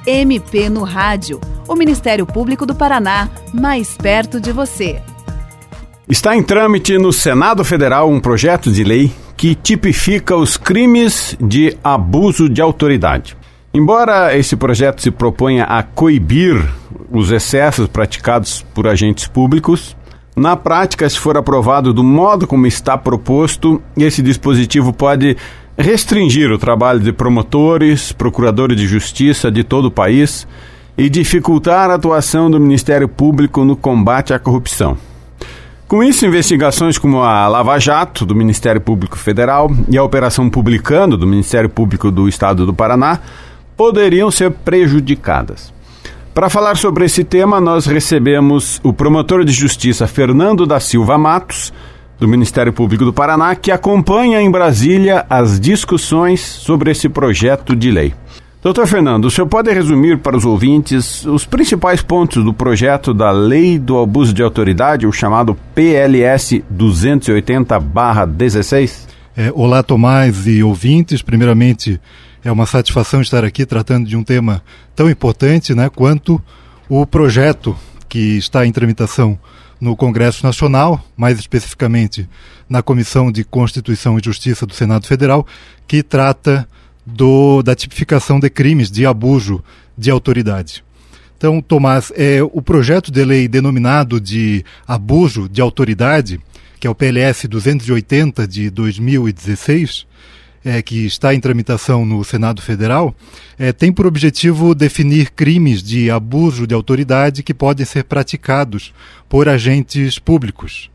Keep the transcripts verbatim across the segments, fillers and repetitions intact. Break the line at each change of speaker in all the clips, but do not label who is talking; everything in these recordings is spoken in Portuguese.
M P no Rádio, o Ministério Público do Paraná, mais perto de você.
Está em trâmite no Senado Federal um projeto de lei que tipifica os crimes de abuso de autoridade. Embora esse projeto se proponha a coibir os excessos praticados por agentes públicos, na prática, se for aprovado do modo como está proposto, esse dispositivo pode restringir o trabalho de promotores, procuradores de justiça de todo o país e dificultar a atuação do Ministério Público no combate à corrupção. Com isso, investigações como a Lava Jato, do Ministério Público Federal, e a Operação Publicano, do Ministério Público do Estado do Paraná, poderiam ser prejudicadas. Para falar sobre esse tema, nós recebemos o promotor de justiça Fernando da Silva Matos, do Ministério Público do Paraná, que acompanha em Brasília as discussões sobre esse projeto de lei. Doutor Fernando, o senhor pode resumir para os ouvintes os principais pontos do projeto da Lei do Abuso de Autoridade, o chamado P L S duzentos e oitenta barra dezesseis?
É, olá, Tomás e ouvintes. Primeiramente, é uma satisfação estar aqui tratando de um tema tão importante, né, quanto o projeto que está em tramitação no Congresso Nacional, mais especificamente na Comissão de Constituição e Justiça do Senado Federal, que trata do, da tipificação de crimes de abuso de autoridade. Então, Tomás, é, o projeto de lei denominado de abuso de autoridade, que é o P L S duzentos e oitenta de dois mil e dezesseis, É, que está em tramitação no Senado Federal, é, tem por objetivo definir crimes de abuso de autoridade que podem ser praticados por agentes públicos.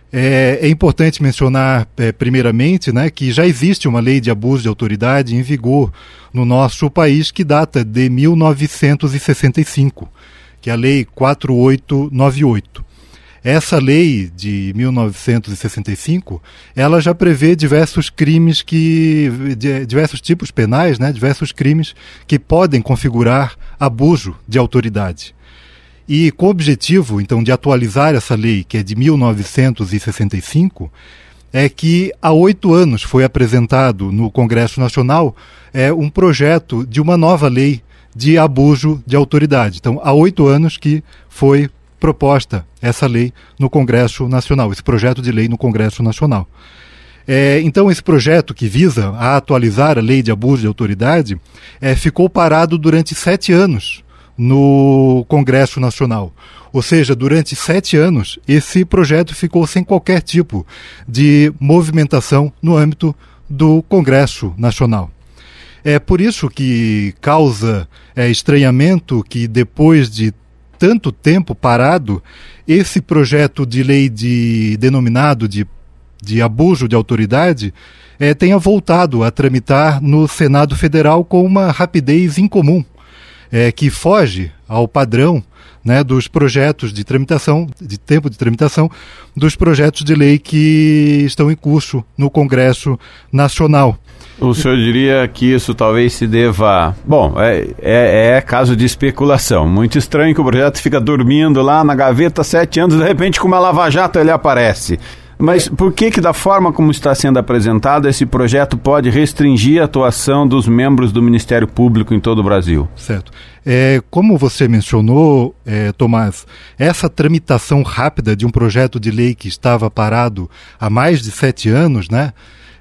É, é importante mencionar, é, primeiramente, né, que já existe uma lei de abuso de autoridade em vigor no nosso país que data de mil novecentos e sessenta e cinco, que é a Lei quatro mil oitocentos e noventa e oito. Essa lei de mil novecentos e sessenta e cinco, ela já prevê diversos crimes que, diversos tipos penais, né, diversos crimes que podem configurar abuso de autoridade. E com o objetivo, então, de atualizar essa lei, que é de mil novecentos e sessenta e cinco, é que há oito anos foi apresentado no Congresso Nacional é, um projeto de uma nova lei de abuso de autoridade. Então, há oito anos que foi proposta essa lei no Congresso Nacional, esse projeto de lei no Congresso Nacional. É, então, esse projeto que visa a atualizar a lei de abuso de autoridade é, ficou parado durante sete anos no Congresso Nacional. Ou seja, durante sete anos, esse projeto ficou sem qualquer tipo de movimentação no âmbito do Congresso Nacional. É por isso que causa é, estranhamento que depois de tanto tempo parado, esse projeto de lei de, denominado de, de abuso de autoridade é, tenha voltado a tramitar no Senado Federal com uma rapidez incomum, é, que foge ao padrão, né, dos projetos de tramitação, de tempo de tramitação, dos projetos de lei que estão em curso no Congresso Nacional.
O senhor diria que isso talvez se deva... Bom, é, é, é caso de especulação. Muito estranho que o projeto fica dormindo lá na gaveta há sete anos, de repente com uma Lava Jato ele aparece. Mas por que que da forma como está sendo apresentado, esse projeto pode restringir a atuação dos membros do Ministério Público em todo o Brasil?
Certo. É, como você mencionou, é, Tomás, essa tramitação rápida de um projeto de lei que estava parado há mais de sete anos, né?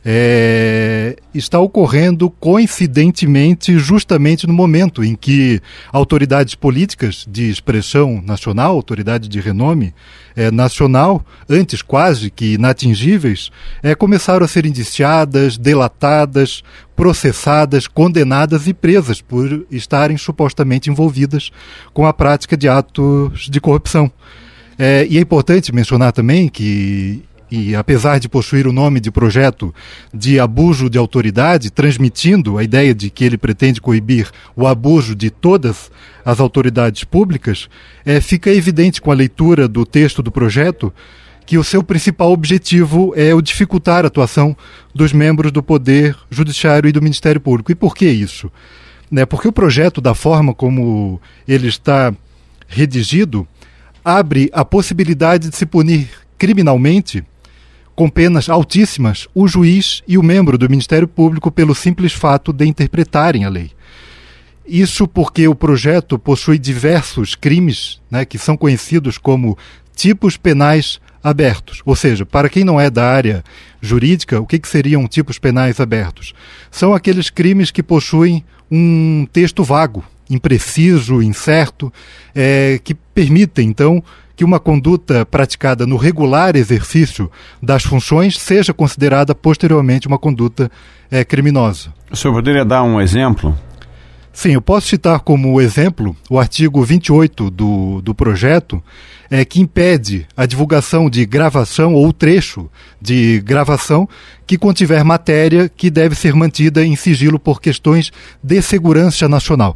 É, está ocorrendo coincidentemente justamente no momento em que autoridades políticas de expressão nacional, autoridades de renome é, nacional, antes quase que inatingíveis, é, começaram a ser indiciadas, delatadas, processadas, condenadas e presas por estarem supostamente envolvidas com a prática de atos de corrupção. É, e é importante mencionar também que, e apesar de possuir o nome de projeto de abuso de autoridade, transmitindo a ideia de que ele pretende coibir o abuso de todas as autoridades públicas, é, fica evidente com a leitura do texto do projeto que o seu principal objetivo é o dificultar a atuação dos membros do Poder Judiciário e do Ministério Público. E por que isso? Né, porque o projeto, da forma como ele está redigido, abre a possibilidade de se punir criminalmente, com penas altíssimas, o juiz e o membro do Ministério Público pelo simples fato de interpretarem a lei. Isso porque o projeto possui diversos crimes, né, que são conhecidos como tipos penais abertos. Ou seja, para quem não é da área jurídica, o que, que seriam tipos penais abertos? São aqueles crimes que possuem um texto vago, impreciso, incerto, é, que permitem, então, que uma conduta praticada no regular exercício das funções seja considerada posteriormente uma conduta é, criminosa.
O senhor poderia dar um exemplo?
Sim, eu posso citar como exemplo o artigo vinte e oito do, do projeto, é, que impede a divulgação de gravação ou trecho de gravação que contiver matéria que deve ser mantida em sigilo por questões de segurança nacional.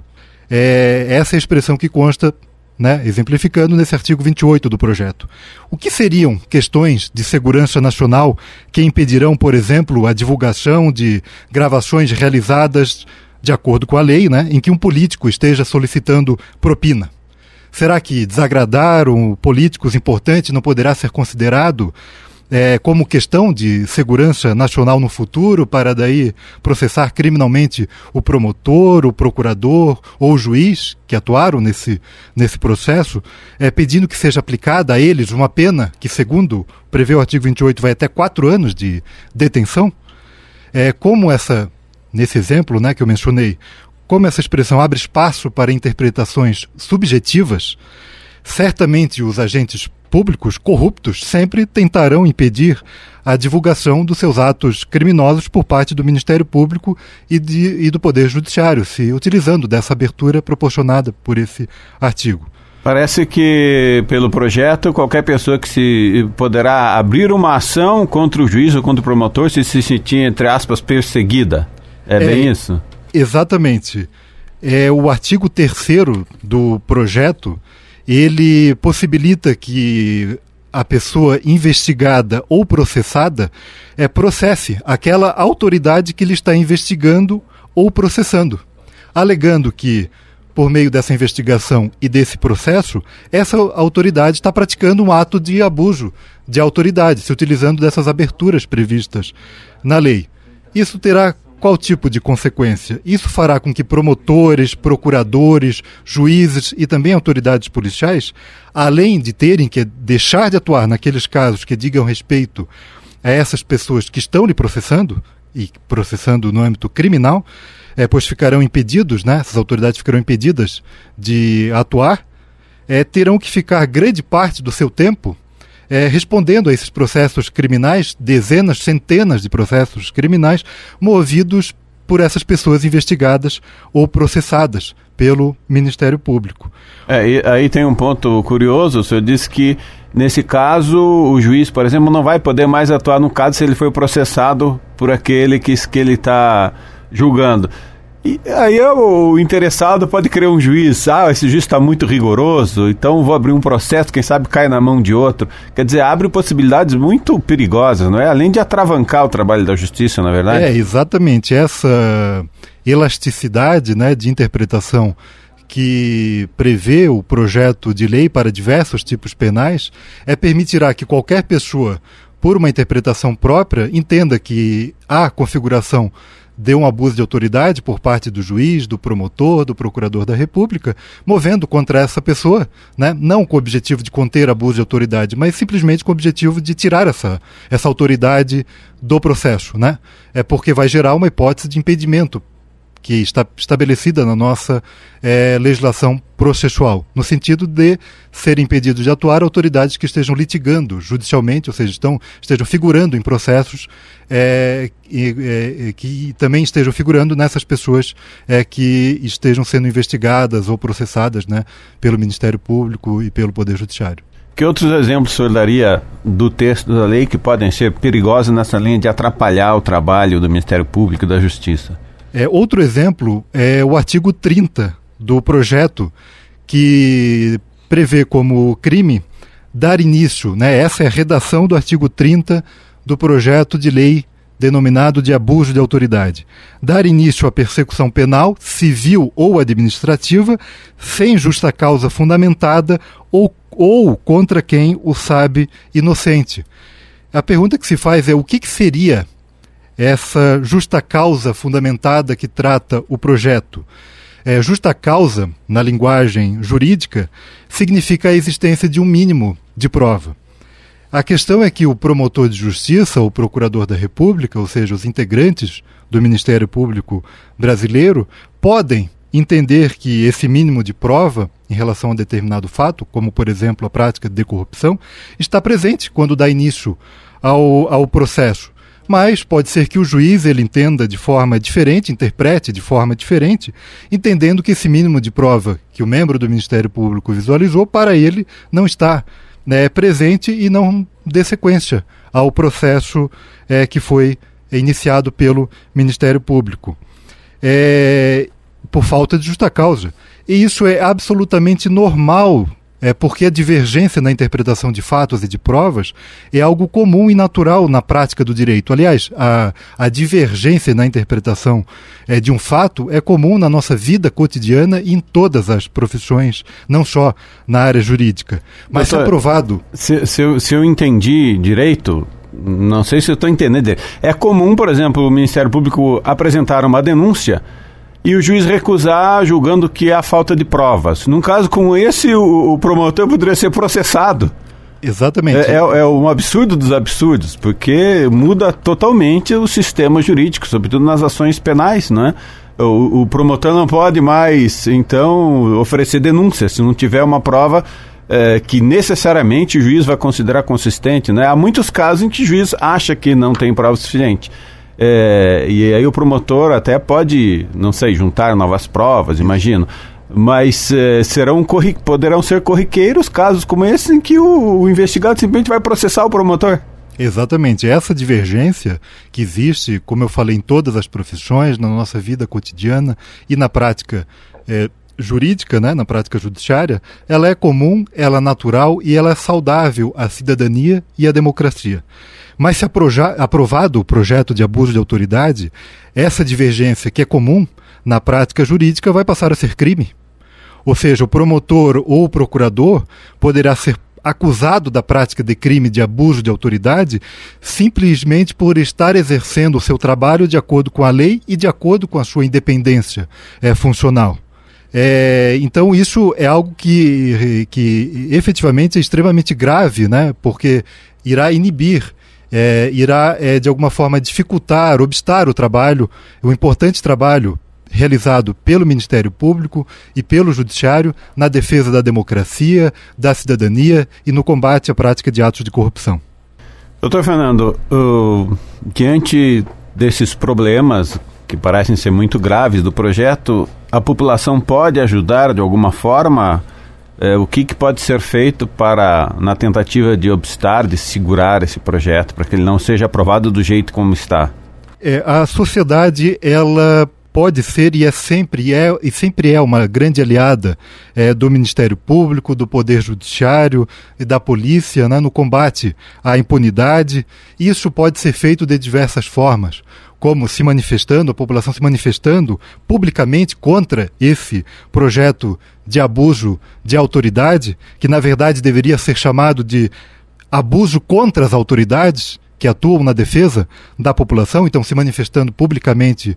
É, essa é a expressão que consta, né, exemplificando nesse artigo vinte e oito do projeto. O que seriam questões de segurança nacional que impedirão, por exemplo, a divulgação de gravações realizadas de acordo com a lei, né, em que um político esteja solicitando propina? Será que desagradar um políticos importantes não poderá ser considerado é, como questão de segurança nacional no futuro, para daí processar criminalmente o promotor, o procurador ou o juiz que atuaram nesse, nesse processo, é, pedindo que seja aplicada a eles uma pena que, segundo prevê o artigo vinte e oito, vai até quatro anos de detenção? É, como essa... Nesse exemplo, né, que eu mencionei, como essa expressão abre espaço para interpretações subjetivas, certamente os agentes públicos corruptos sempre tentarão impedir a divulgação dos seus atos criminosos por parte do Ministério Público e, de, e do Poder Judiciário, se utilizando dessa abertura proporcionada por esse artigo.
Parece que, pelo projeto, qualquer pessoa que se poderá abrir uma ação contra o juiz ou contra o promotor se se sentir, entre aspas, perseguida. É, é bem isso?
Exatamente. É, o artigo terceiro do projeto, ele possibilita que a pessoa investigada ou processada é, processe aquela autoridade que lhe está investigando ou processando, alegando que, por meio dessa investigação e desse processo, essa autoridade está praticando um ato de abuso de autoridade, se utilizando dessas aberturas previstas na lei. Isso terá qual tipo de consequência? Isso fará com que promotores, procuradores, juízes e também autoridades policiais, além de terem que deixar de atuar naqueles casos que digam respeito a essas pessoas que estão lhe processando, e processando no âmbito criminal, é, pois ficarão impedidos, né, essas autoridades ficarão impedidas de atuar, é, terão que ficar grande parte do seu tempo É, respondendo a esses processos criminais, dezenas, centenas de processos criminais, movidos por essas pessoas investigadas ou processadas pelo Ministério Público.
É, aí tem um ponto curioso. O senhor disse que, nesse caso, o juiz, por exemplo, não vai poder mais atuar no caso se ele foi processado por aquele que, que ele está julgando. E aí o interessado pode querer um juiz, ah, esse juiz está muito rigoroso, então vou abrir um processo, quem sabe cai na mão de outro. Quer dizer, abre possibilidades muito perigosas, não é? Além de atravancar o trabalho da justiça, na verdade.
É, exatamente. Essa elasticidade, né, de interpretação que prevê o projeto de lei para diversos tipos penais é permitirá que qualquer pessoa, por uma interpretação própria, entenda que há configuração de um abuso de autoridade por parte do juiz, do promotor, do procurador da República, movendo contra essa pessoa, né? Não com o objetivo de conter abuso de autoridade, mas simplesmente com o objetivo de tirar essa, essa autoridade do processo, né? É porque vai gerar uma hipótese de impedimento que está estabelecida na nossa é, legislação processual, no sentido de serem impedidos de atuar autoridades que estejam litigando judicialmente, ou seja, estão, estejam figurando em processos é, e, é, que também estejam figurando nessas pessoas é, que estejam sendo investigadas ou processadas, né, pelo Ministério Público e pelo Poder Judiciário.
Que outros exemplos o senhor daria do texto da lei que podem ser perigosos nessa linha de atrapalhar o trabalho do Ministério Público e da Justiça?
É, outro exemplo é o artigo trinta do projeto, que prevê como crime dar início, né, essa é a redação do artigo trinta do projeto de lei denominado de abuso de autoridade. Dar início à persecução penal, civil ou administrativa, sem justa causa fundamentada ou, ou contra quem o sabe inocente. A pergunta que se faz é o que, que seria essa justa causa fundamentada que trata o projeto? É, justa causa, na linguagem jurídica, significa a existência de um mínimo de prova. A questão é que o promotor de justiça, o procurador da República, ou seja, os integrantes do Ministério Público brasileiro, podem entender que esse mínimo de prova em relação a determinado fato, como, por exemplo, a prática de corrupção, está presente quando dá início ao, ao processo. Mas pode ser que o juiz ele entenda de forma diferente, interprete de forma diferente, entendendo que esse mínimo de prova que o membro do Ministério Público visualizou, para ele não está, né, presente e não dê sequência ao processo é, que foi iniciado pelo Ministério Público. É, por falta de justa causa. E isso é absolutamente normal, é, porque a divergência na interpretação de fatos e de provas é algo comum e natural na prática do direito. Aliás, a, a divergência na interpretação é, de um fato é comum na nossa vida cotidiana e em todas as profissões, não só na área jurídica. Mas se aprovado...
Se, se, eu, se eu entendi direito... Não sei se eu estou entendendo. É comum, por exemplo, o Ministério Público apresentar uma denúncia e o juiz recusar, julgando que há falta de provas. Num caso como esse, o, o promotor poderia ser processado.
Exatamente.
É, é, é um absurdo dos absurdos, porque muda totalmente o sistema jurídico, sobretudo nas ações penais, né? O, o promotor não pode mais, então, oferecer denúncia se não tiver uma prova É, que necessariamente o juiz vai considerar consistente, né? Há muitos casos em que o juiz acha que não tem prova suficiente. É, e aí o promotor até pode, não sei, juntar novas provas, imagino. Mas é, serão corri- poderão ser corriqueiros casos como esse em que o, o investigado simplesmente vai processar o promotor.
Exatamente. Essa divergência que existe, como eu falei, em todas as profissões, na nossa vida cotidiana e na prática é, jurídica, né, na prática judiciária, ela é comum, ela é natural e ela é saudável à cidadania e à democracia. Mas se aproja, aprovado o projeto de abuso de autoridade, essa divergência que é comum na prática jurídica vai passar a ser crime. Ou seja, o promotor ou o procurador poderá ser acusado da prática de crime de abuso de autoridade simplesmente por estar exercendo o seu trabalho de acordo com a lei e de acordo com a sua independência é, funcional. É, então isso é algo que, que efetivamente é extremamente grave, né? Porque irá inibir, é, irá é, de alguma forma dificultar, obstar o trabalho, o importante trabalho realizado pelo Ministério Público e pelo Judiciário na defesa da democracia, da cidadania e no combate à prática de atos de corrupção.
Doutor Fernando, uh, diante desses problemas que parecem ser muito graves do projeto, a população pode ajudar de alguma forma? É, o que, que pode ser feito para, na tentativa de obstar, de segurar esse projeto, para que ele não seja aprovado do jeito como está?
É, a sociedade, ela pode ser e é sempre, e é, e sempre é uma grande aliada é, do Ministério Público, do Poder Judiciário e da Polícia, né, no combate à impunidade. Isso pode ser feito de diversas formas, como se manifestando, a população se manifestando publicamente contra esse projeto de abuso de autoridade, que na verdade deveria ser chamado de abuso contra as autoridades que atuam na defesa da população, então se manifestando publicamente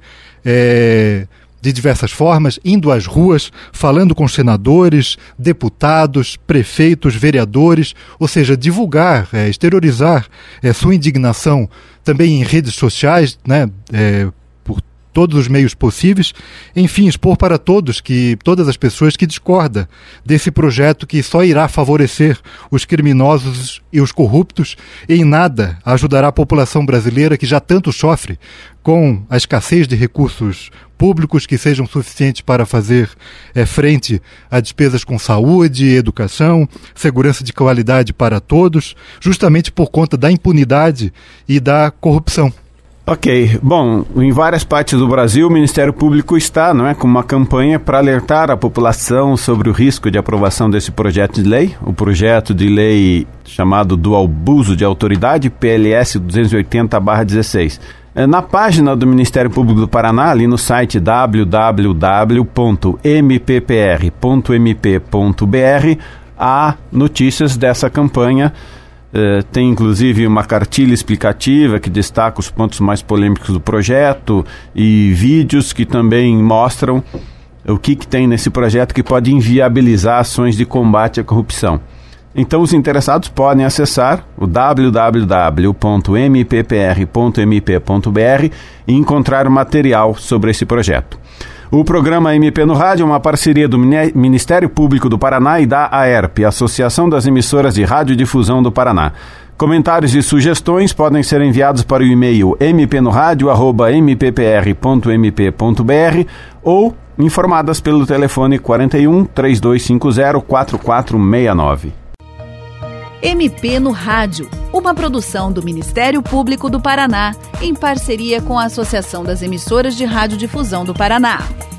é, de diversas formas, indo às ruas, falando com senadores, deputados, prefeitos, vereadores, ou seja, divulgar, é, exteriorizar é, sua indignação também em redes sociais, né, é, por todos os meios possíveis, enfim, expor para todos, que todas as pessoas que discordam desse projeto que só irá favorecer os criminosos e os corruptos e em nada ajudará a população brasileira que já tanto sofre com a escassez de recursos públicos que sejam suficientes para fazer é, frente a despesas com saúde, educação, segurança de qualidade para todos, justamente por conta da impunidade e da corrupção.
Ok, bom, em várias partes do Brasil o Ministério Público está, não é, com uma campanha para alertar a população sobre o risco de aprovação desse projeto de lei, o projeto de lei chamado do abuso de autoridade, P L S duzentos e oitenta barra dezesseis. Na página do Ministério Público do Paraná, ali no site w w w ponto m p p r ponto m p ponto b r, há notícias dessa campanha. Uh, tem inclusive uma cartilha explicativa que destaca os pontos mais polêmicos do projeto e vídeos que também mostram o que, que tem nesse projeto que pode inviabilizar ações de combate à corrupção. Então os interessados podem acessar o w w w ponto m p p r ponto m p ponto b r e encontrar material sobre esse projeto. O programa M P no Rádio é uma parceria do Ministério Público do Paraná e da A E R P, Associação das Emissoras de Radiodifusão do Paraná. Comentários e sugestões podem ser enviados para o e-mail m p no radio arroba m p p r ponto m p ponto b r ou informadas pelo telefone quarenta e um, três dois cinco zero, quatro quatro seis nove.
M P no Rádio, uma produção do Ministério Público do Paraná, em parceria com a Associação das Emissoras de Radiodifusão do Paraná.